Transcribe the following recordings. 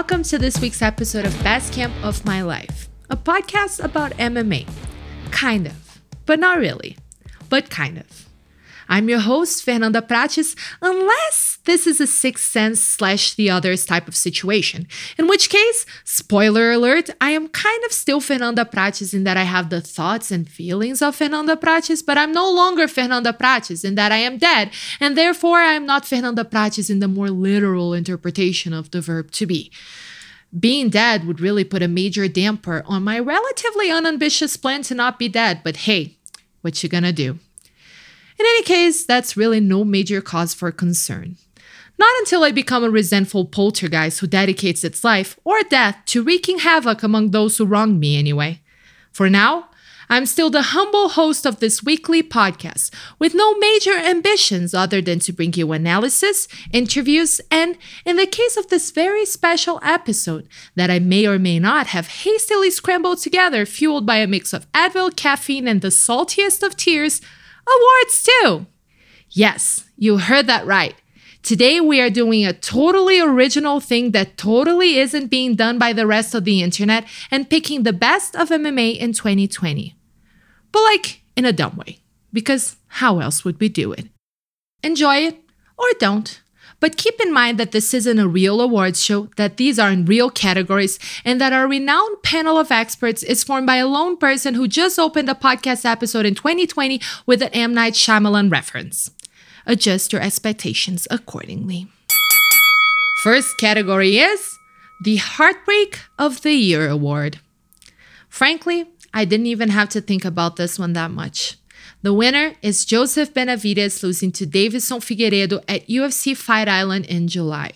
welcome to this week's episode of Best Camp of My Life, a podcast about MMA. Kind of, but not really, but kind of. I'm your host, Fernanda Prates, unless this is a Sixth Sense / The Others type of situation, in which case, spoiler alert, I am kind of still Fernanda Prates in that I have the thoughts and feelings of Fernanda Prates, but I'm no longer Fernanda Prates in that I am dead, and therefore I am not Fernanda Prates in the more literal interpretation of the verb to be. Being dead would really put a major damper on my relatively unambitious plan to not be dead, but hey, what you gonna do? In any case, that's really no major cause for concern. Not until I become a resentful poltergeist who dedicates its life or death to wreaking havoc among those who wronged me anyway. For now, I'm still the humble host of this weekly podcast with no major ambitions other than to bring you analysis, interviews, and, in the case of this very special episode that I may or may not have hastily scrambled together fueled by a mix of Advil, caffeine, and the saltiest of tears, awards too. Yes, you heard that right. Today we are doing a totally original thing that totally isn't being done by the rest of the internet and picking the best of MMA in 2020. But like in a dumb way, because how else would we do it? Enjoy it or don't. But keep in mind that this isn't a real awards show, that these are in real categories, and that our renowned panel of experts is formed by a lone person who just opened a podcast episode in 2020 with an M. Night Shyamalan reference. Adjust your expectations accordingly. First category is the Heartbreak of the Year Award. Frankly, I didn't even have to think about this one that much. The winner is Joseph Benavidez losing to Deiveson Figueiredo at UFC Fight Island in July.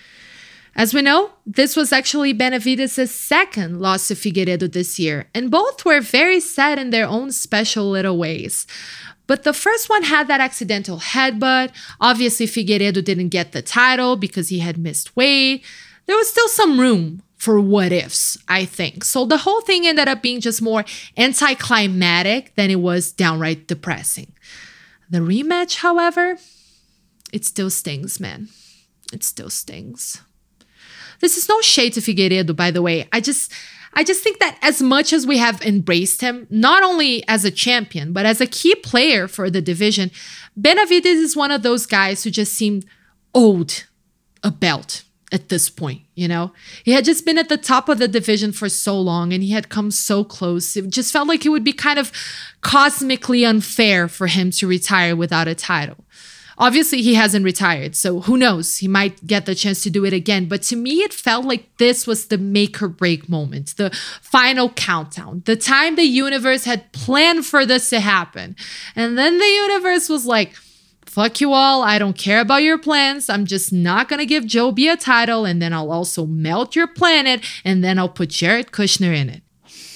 As we know, this was actually Benavidez' second loss to Figueiredo this year, and both were very sad in their own special little ways. But the first one had that accidental headbutt. Obviously, Figueiredo didn't get the title because he had missed weight. There was still some room for what ifs, I think. So the whole thing ended up being just more anticlimactic than it was downright depressing. The rematch, however, it still stings, man. It still stings. This is no shade to Figueiredo, by the way. I just think that as much as we have embraced him, not only as a champion, but as a key player for the division, Benavidez is one of those guys who just seemed owed a belt at this point, you know? He had just been at the top of the division for so long and he had come so close. It just felt like it would be kind of cosmically unfair for him to retire without a title. Obviously, he hasn't retired, so who knows? He might get the chance to do it again. But to me, it felt like this was the make or break moment, the final countdown, the time the universe had planned for this to happen. And then the universe was like, fuck you all, I don't care about your plans. I'm just not going to give Joe B a title, and then I'll also melt your planet, and then I'll put Jared Kushner in it.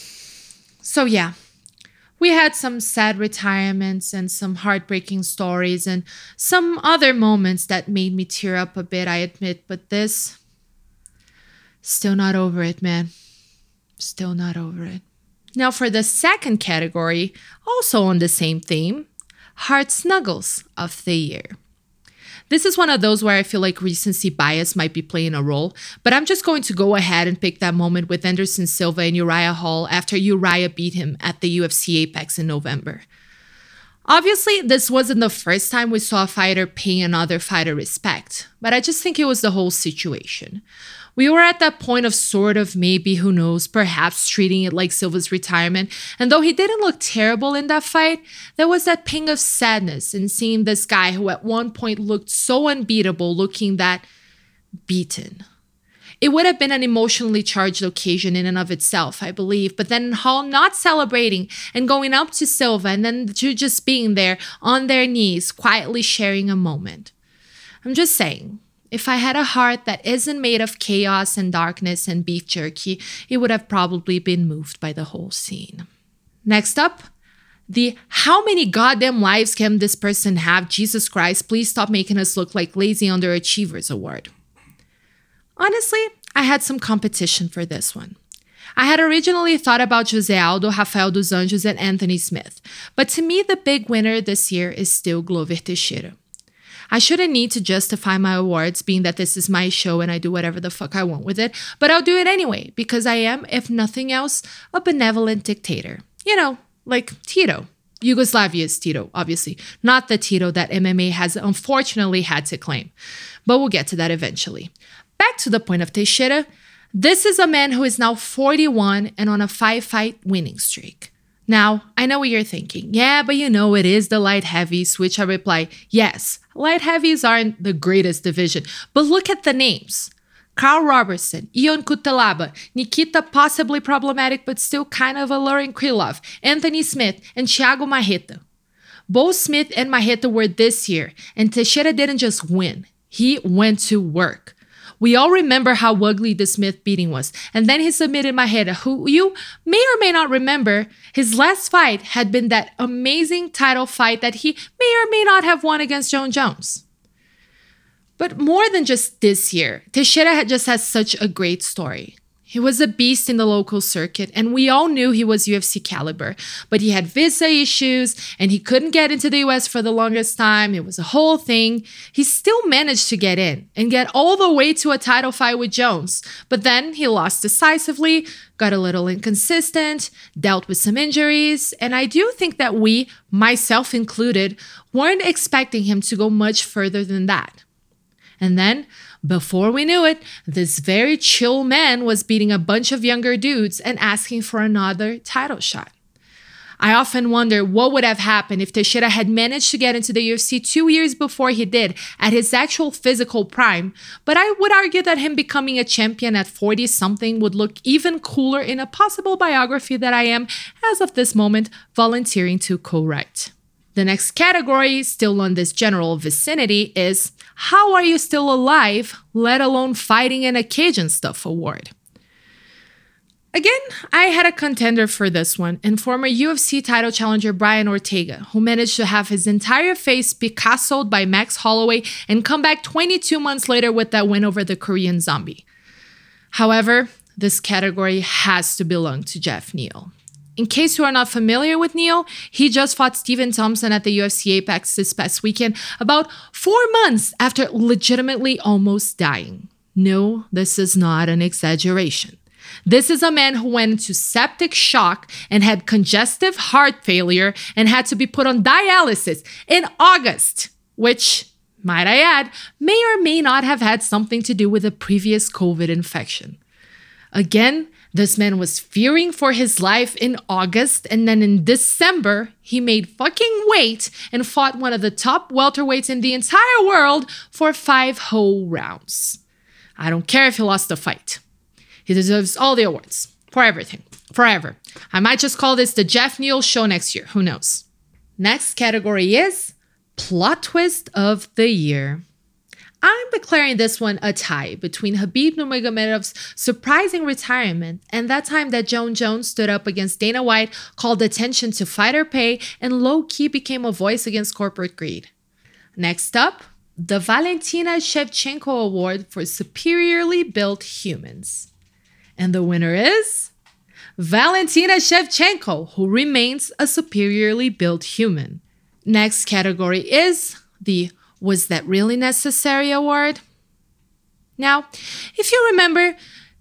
So yeah, we had some sad retirements and some heartbreaking stories and some other moments that made me tear up a bit, I admit, but this, still not over it, man. Still not over it. Now for the second category, also on the same theme, Heart Snuggles of the Year. This is one of those where I feel like recency bias might be playing a role, but I'm just going to go ahead and pick that moment with Anderson Silva and Uriah Hall after Uriah beat him at the UFC Apex in November. Obviously, this wasn't the first time we saw a fighter paying another fighter respect, but I just think it was the whole situation. We were at that point of sort of maybe, who knows, perhaps treating it like Silva's retirement. And though he didn't look terrible in that fight, there was that ping of sadness in seeing this guy who at one point looked so unbeatable, looking that beaten. It would have been an emotionally charged occasion in and of itself, I believe, but then Hall not celebrating and going up to Silva and then to just being there on their knees, quietly sharing a moment. I'm just saying, if I had a heart that isn't made of chaos and darkness and beef jerky, it would have probably been moved by the whole scene. Next up, the how many goddamn lives can this person have? Jesus Christ, please stop making us look like lazy underachievers award. Honestly, I had some competition for this one. I had originally thought about Jose Aldo, Rafael dos Anjos, and Anthony Smith, but to me the big winner this year is still Glover Teixeira. I shouldn't need to justify my awards, being that this is my show and I do whatever the fuck I want with it, but I'll do it anyway because I am, if nothing else, a benevolent dictator. You know, like Tito. Yugoslavia's Tito, obviously, not the Tito that MMA has unfortunately had to claim. But we'll get to that eventually. Back to the point of Teixeira, this is a man who is now 41 and on a 5-fight winning streak. Now, I know what you're thinking. Yeah, but you know it is the light heavies, which I reply, yes, light heavies aren't the greatest division, but look at the names. Carl Robertson, Ion Cutelaba, Nikita possibly problematic but still kind of alluring Krylov, Anthony Smith, and Thiago Marreta. Both Smith and Marreta were this year, and Teixeira didn't just win. He went to work. We all remember how ugly the Smith beating was, and then he submitted Marreta, who you may or may not remember, his last fight had been that amazing title fight that he may or may not have won against Jon Jones. But more than just this year, Teixeira just has such a great story. He was a beast in the local circuit, and we all knew he was UFC caliber, but he had visa issues, and he couldn't get into the US for the longest time. It was a whole thing. He still managed to get in and get all the way to a title fight with Jones, but then he lost decisively, got a little inconsistent, dealt with some injuries, and I do think that we, myself included, weren't expecting him to go much further than that. And then, before we knew it, this very chill man was beating a bunch of younger dudes and asking for another title shot. I often wonder what would have happened if Teixeira had managed to get into the UFC 2 years before he did, at his actual physical prime, but I would argue that him becoming a champion at 40-something would look even cooler in a possible biography that I am, as of this moment, volunteering to co-write. The next category, still on this general vicinity, is How Are You Still Alive, Let Alone Fighting in a Cage and Stuff award. Again, I had a contender for this one, and former UFC title challenger Brian Ortega, who managed to have his entire face Picasso'd by Max Holloway and come back 22 months later with that win over the Korean Zombie. However, this category has to belong to Geoff Neal. In case you are not familiar with Neal, he just fought Stephen Thompson at the UFC Apex this past weekend, about 4 months after legitimately almost dying. No, this is not an exaggeration. This is a man who went into septic shock and had congestive heart failure and had to be put on dialysis in August, which, might I add, may or may not have had something to do with a previous COVID infection. Again, this man was fearing for his life in August, and then in December, he made fucking weight and fought one of the top welterweights in the entire world for 5 whole rounds. I don't care if he lost the fight. He deserves all the awards. For everything. Forever. I might just call this the Geoff Neal show next year. Who knows? Next category is Plot Twist of the Year. I'm declaring this one a tie between Khabib Nurmagomedov's surprising retirement and that time that Jon Jones stood up against Dana White, called attention to fighter pay, and low-key became a voice against corporate greed. Next up, the Valentina Shevchenko Award for Superiorly Built Humans. And the winner is Valentina Shevchenko, who remains a superiorly built human. Next category is the Was That Really Necessary award. Now, if you remember,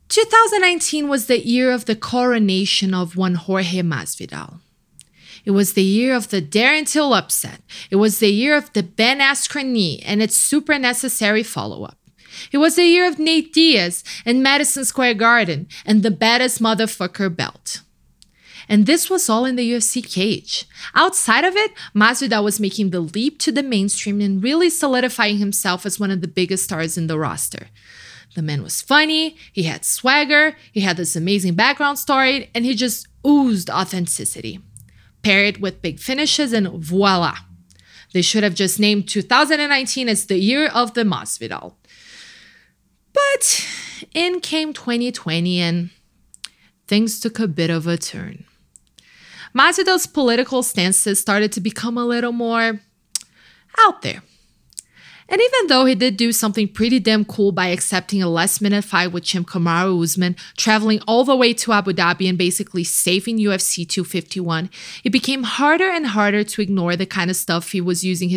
2019 was the year of the coronation of one Jorge Masvidal. It was the year of the Darren Till upset. It was the year of the Ben Askren knee and its super necessary follow-up. It was the year of Nate Diaz and Madison Square Garden and the baddest motherfucker belt. And this was all in the UFC cage. Outside of it, Masvidal was making the leap to the mainstream and really solidifying himself as one of the biggest stars in the roster. The man was funny, he had swagger, he had this amazing background story, and he just oozed authenticity. Pair it with big finishes and voila. They should have just named 2019 as the year of the Masvidal. But in came 2020 and things took a bit of a turn. Masvidal's political stances started to become a little more out there. And even though he did do something pretty damn cool by accepting a last-minute fight with Champ Kamaru Usman, traveling all the way to Abu Dhabi and basically saving UFC 251, it became harder and harder to ignore the kind of stuff he was using his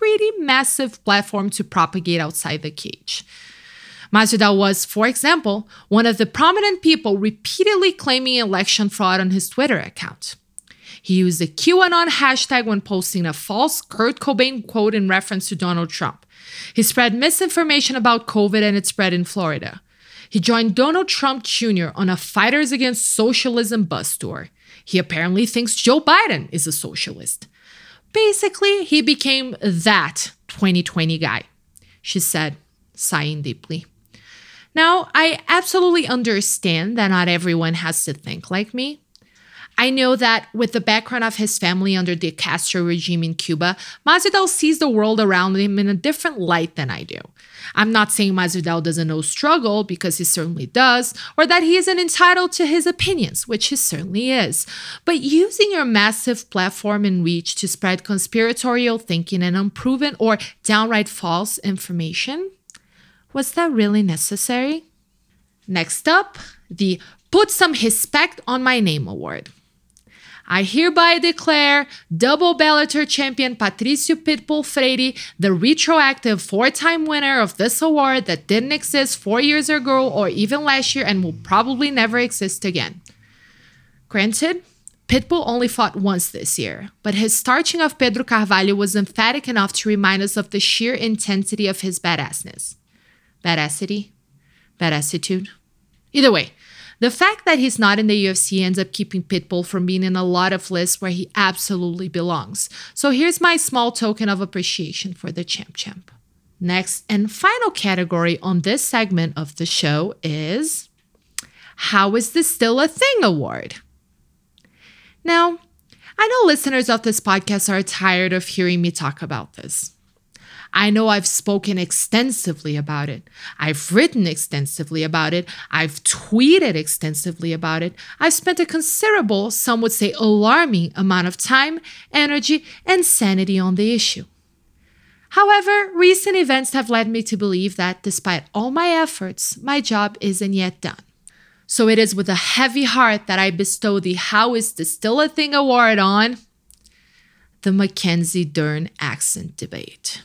pretty massive platform to propagate outside the cage. Masvidal was, for example, one of the prominent people repeatedly claiming election fraud on his Twitter account. He used the QAnon hashtag when posting a false Kurt Cobain quote in reference to Donald Trump. He spread misinformation about COVID and its spread in Florida. He joined Donald Trump Jr. on a Fighters Against Socialism bus tour. He apparently thinks Joe Biden is a socialist. Basically, he became that 2020 guy, she said, sighing deeply. Now, I absolutely understand that not everyone has to think like me. I know that with the background of his family under the Castro regime in Cuba, Masvidal sees the world around him in a different light than I do. I'm not saying Masvidal doesn't know struggle, because he certainly does, or that he isn't entitled to his opinions, which he certainly is. But using your massive platform and reach to spread conspiratorial thinking and unproven or downright false information, was that really necessary? Next up, the Put Some Respect on My Name award. I hereby declare double Bellator champion Patricio Pitbull Freire the retroactive 4-time winner of this award that didn't exist 4 years ago or even last year and will probably never exist again. Granted, Pitbull only fought once this year, but his starching of Pedro Carvalho was emphatic enough to remind us of the sheer intensity of his badassness. Badassity? Badassitude? Either way, the fact that he's not in the UFC ends up keeping Pitbull from being in a lot of lists where he absolutely belongs. So here's my small token of appreciation for the champ. Next and final category on this segment of the show is How Is This Still a Thing award? Now, I know listeners of this podcast are tired of hearing me talk about this. I know I've spoken extensively about it. I've written extensively about it. I've tweeted extensively about it. I've spent a considerable, some would say alarming, amount of time, energy, and sanity on the issue. However, recent events have led me to believe that despite all my efforts, my job isn't yet done. So it is with a heavy heart that I bestow the How Is This Still a Thing award on the Mackenzie Dern accent debate.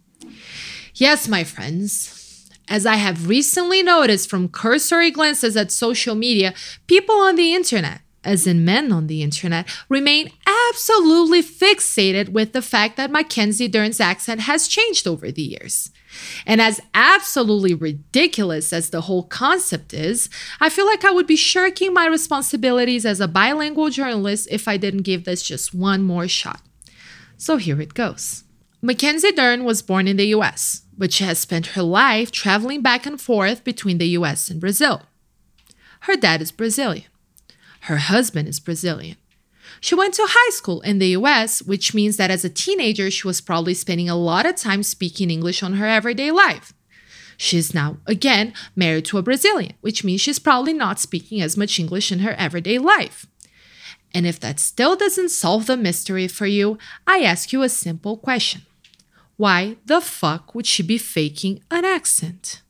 Yes, my friends, as I have recently noticed from cursory glances at social media, people on the internet, as in men on the internet, remain absolutely fixated with the fact that Mackenzie Dern's accent has changed over the years. And as absolutely ridiculous as the whole concept is, I feel like I would be shirking my responsibilities as a bilingual journalist if I didn't give this just one more shot. So here it goes. Mackenzie Dern was born in the US, but she has spent her life traveling back and forth between the US and Brazil. Her dad is Brazilian. Her husband is Brazilian. She went to high school in the US, which means that as a teenager, she was probably spending a lot of time speaking English on her everyday life. She's now, again, married to a Brazilian, which means she's probably not speaking as much English in her everyday life. And if that still doesn't solve the mystery for you, I ask you a simple question. Why the fuck would she be faking an accent?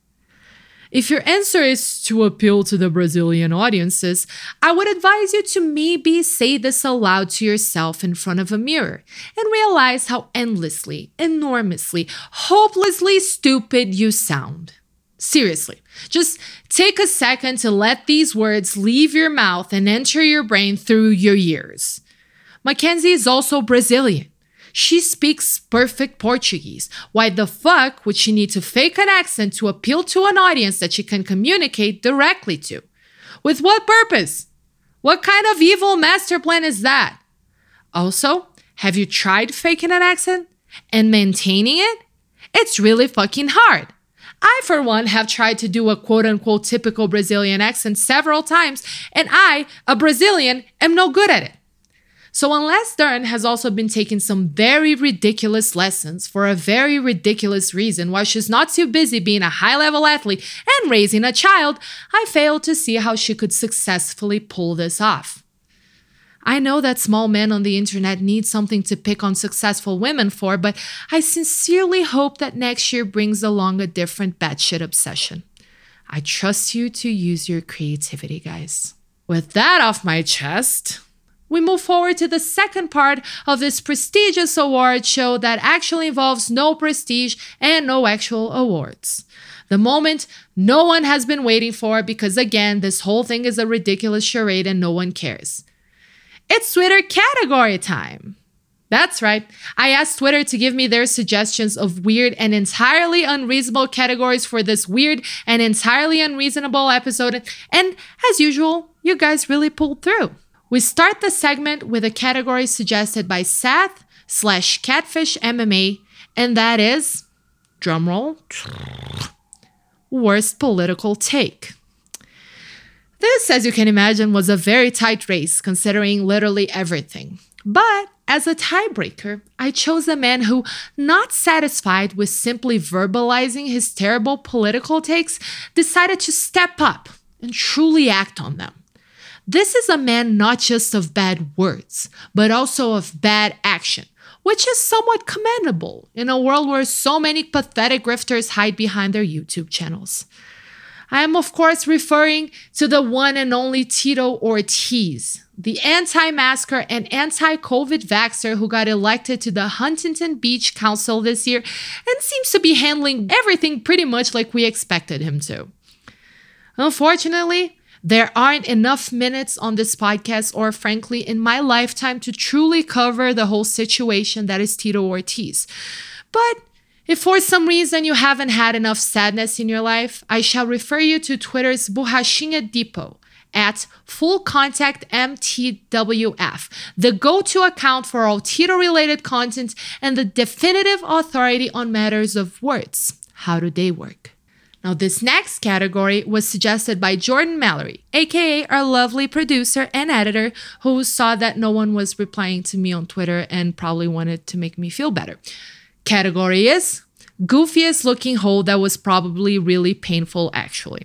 If your answer is to appeal to the Brazilian audiences, I would advise you to maybe say this aloud to yourself in front of a mirror and realize how endlessly, enormously, hopelessly stupid you sound. Seriously, just take a second to let these words leave your mouth and enter your brain through your ears. Mackenzie is also Brazilian. She speaks perfect Portuguese. Why the fuck would she need to fake an accent to appeal to an audience that she can communicate directly to? With what purpose? What kind of evil master plan is that? Also, have you tried faking an accent and maintaining it? It's really fucking hard. I, for one, have tried to do a quote-unquote typical Brazilian accent several times, and I, a Brazilian, am no good at it. So unless Dern has also been taking some very ridiculous lessons for a very ridiculous reason while she's not too busy being a high-level athlete and raising a child, I fail to see how she could successfully pull this off. I know that small men on the internet need something to pick on successful women for, but I sincerely hope that next year brings along a different batshit obsession. I trust you to use your creativity, guys. With that off my chest, we move forward to the second part of this prestigious award show that actually involves no prestige and no actual awards. The moment no one has been waiting for, because again, this whole thing is a ridiculous charade and no one cares. It's Twitter category time. That's right. I asked Twitter to give me their suggestions of weird and entirely unreasonable categories for this weird and entirely unreasonable episode. And as usual, you guys really pulled through. We start the segment with a category suggested by Seth/CatfishMMA, and that is, drumroll, worst political take. This, as you can imagine, was a very tight race considering literally everything. But as a tiebreaker, I chose a man who, not satisfied with simply verbalizing his terrible political takes, decided to step up and truly act on them. This is a man not just of bad words, but also of bad action, which is somewhat commendable in a world where so many pathetic grifters hide behind their YouTube channels. I am, of course, referring to the one and only Tito Ortiz, the anti-masker and anti-COVID vaxxer who got elected to the Huntington Beach Council this year and seems to be handling everything pretty much like we expected him to. Unfortunately, there aren't enough minutes on this podcast or frankly in my lifetime to truly cover the whole situation that is Tito Ortiz. But if for some reason you haven't had enough sadness in your life, I shall refer you to Twitter's Borrachinha Depot at FullContactMTWF, the go-to account for all Tito-related content and the definitive authority on matters of words. How do they work? Now, this next category was suggested by Jordan Mallory, aka our lovely producer and editor, who saw that no one was replying to me on Twitter and probably wanted to make me feel better. Category is goofiest looking hole that was probably really painful, actually.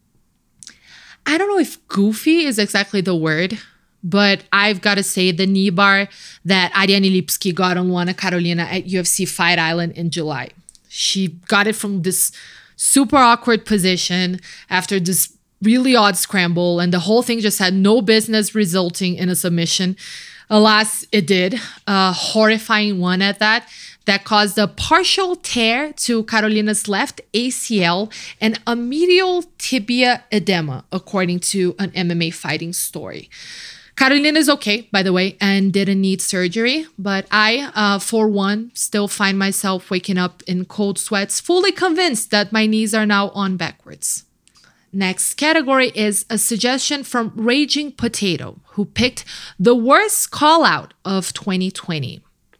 I don't know if goofy is exactly the word, but I've got to say the knee bar that Ariane Lipski got on Luana Carolina at UFC Fight Island in July. She got it from this super awkward position after this really odd scramble, and the whole thing just had no business resulting in a submission. Alas, it did. A horrifying one at that caused a partial tear to Carolina's left ACL and a medial tibia edema, according to an MMA fighting story. Carolina is okay, by the way, and didn't need surgery, but I, for one, still find myself waking up in cold sweats, fully convinced that my knees are now on backwards. Next category is a suggestion from Raging Potato, who picked the worst call-out of 2020.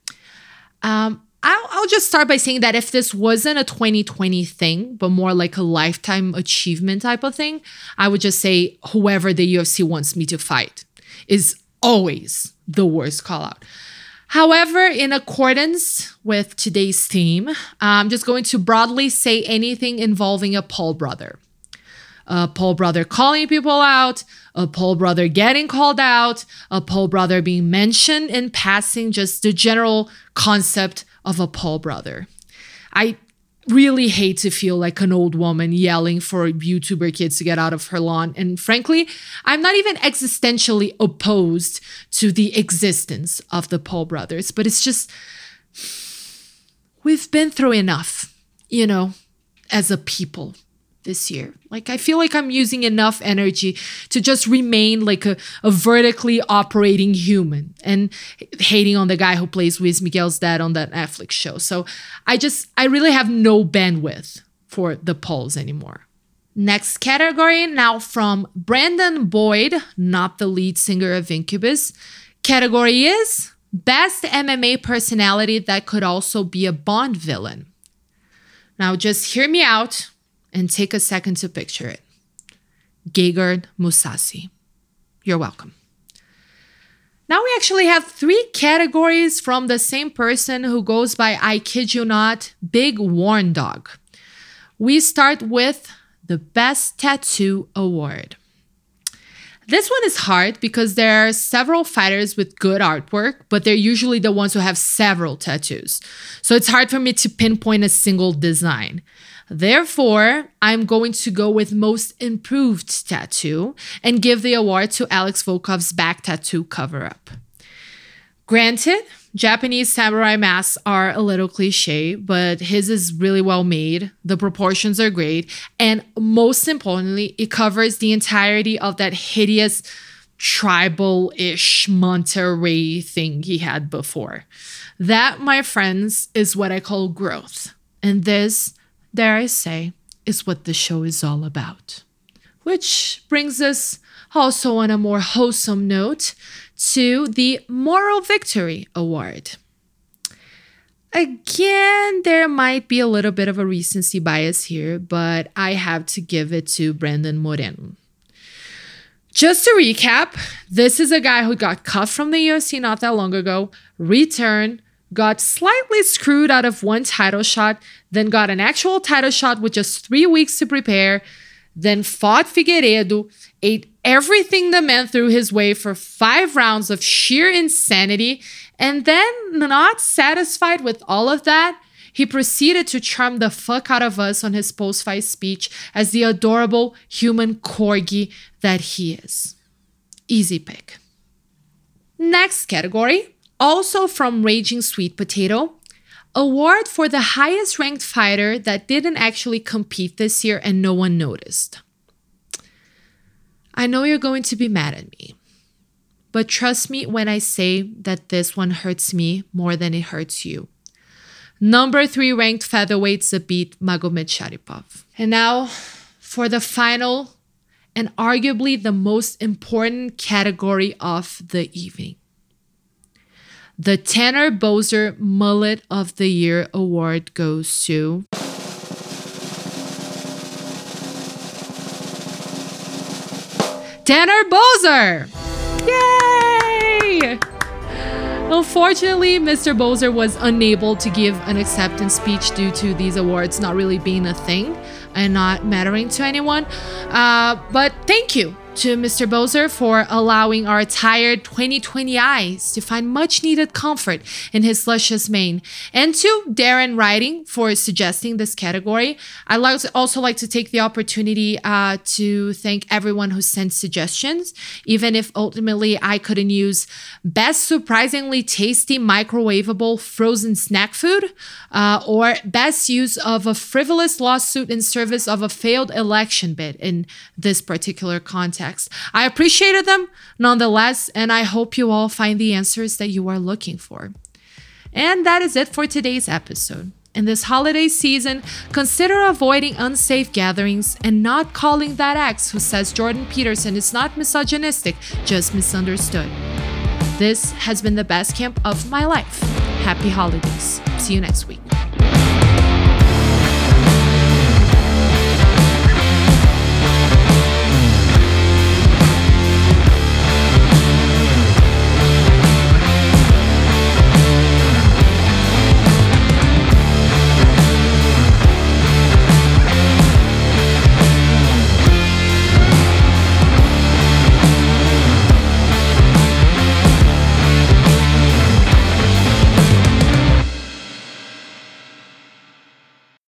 I'll just start by saying that if this wasn't a 2020 thing, but more like a lifetime achievement type of thing, I would just say whoever the UFC wants me to fight is always the worst call-out. However, in accordance with today's theme, I'm just going to broadly say anything involving a Paul brother. A Paul brother calling people out, a Paul brother getting called out, a Paul brother being mentioned in passing, just the general concept of a Paul brother. I really hate to feel like an old woman yelling for YouTuber kids to get out of her lawn. And frankly, I'm not even existentially opposed to the existence of the Paul brothers, but it's just, we've been through enough, as a people this year. Like, I feel like I'm using enough energy to just remain like a vertically operating human and hating on the guy who plays Luis Miguel's dad on that Netflix show. So I really have no bandwidth for the polls anymore. Next category, now from Brandon Boyd, not the lead singer of Incubus. Category is Best MMA Personality That Could Also Be a Bond Villain. Now just hear me out and take a second to picture it. Gegard Mousasi. You're welcome. Now we actually have 3 categories from the same person who goes by, I kid you not, Big Warn Dog. We start with the Best Tattoo Award. This one is hard because there are several fighters with good artwork, but they're usually the ones who have several tattoos. So it's hard for me to pinpoint a single design. Therefore, I'm going to go with most improved tattoo and give the award to Alex Volkov's back tattoo cover-up. Granted, Japanese samurai masks are a little cliche, but his is really well made. The proportions are great. And most importantly, it covers the entirety of that hideous tribal-ish manta ray thing he had before. That, my friends, is what I call growth. And this, dare I say, is what the show is all about. Which brings us also on a more wholesome note to the Moral Victory Award. Again, there might be a little bit of a recency bias here, but I have to give it to Brandon Moreno. Just to recap, this is a guy who got cut from the UFC not that long ago, returned, got slightly screwed out of one title shot, then got an actual title shot with just 3 weeks to prepare, then fought Figueiredo, ate everything the man threw his way for 5 rounds of sheer insanity, and then, not satisfied with all of that, he proceeded to charm the fuck out of us on his post-fight speech as the adorable human corgi that he is. Easy pick. Next category, also from Raging Sweet Potato, award for the highest ranked fighter that didn't actually compete this year and no one noticed. I know you're going to be mad at me, but trust me when I say that this one hurts me more than it hurts you. Number 3 ranked featherweight Zabit Magomedsharipov. And now for the final and arguably the most important category of the evening. The Tanner Boser Mullet of the Year award goes to Tanner Boser! Yay! Unfortunately, Mr. Boser was unable to give an acceptance speech due to these awards not really being a thing and not mattering to anyone. But thank you to Mr. Boser for allowing our tired 2020 eyes to find much needed comfort in his luscious mane. And to Darren Writing for suggesting this category. I'd also like to take the opportunity to thank everyone who sent suggestions, even if ultimately I couldn't use best surprisingly tasty microwavable frozen snack food or best use of a frivolous lawsuit in service of a failed election bid in this particular context. I appreciated them nonetheless, and I hope you all find the answers that you are looking for. And that is it for today's episode. In this holiday season, consider avoiding unsafe gatherings and not calling that ex who says Jordan Peterson is not misogynistic, just misunderstood. This has been the best camp of my life. Happy holidays. See you next week.